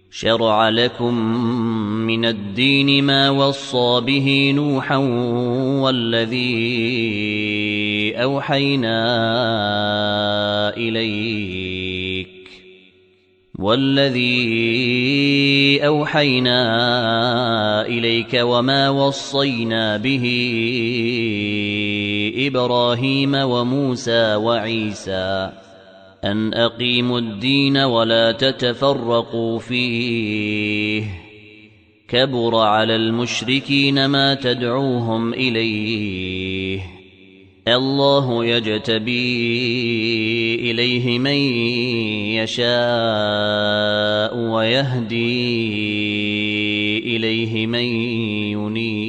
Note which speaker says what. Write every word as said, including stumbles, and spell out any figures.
Speaker 1: شرع لكم من الدين ما وصى به نوحا والذي أوحينا إليك والذي أوحينا إليك وما وصينا به إبراهيم وموسى وعيسى أن أقيموا الدين ولا تتفرقوا فيه كبر على المشركين ما تدعوهم إليه الله يجتبي إليه من يشاء ويهدي إليه من ينيب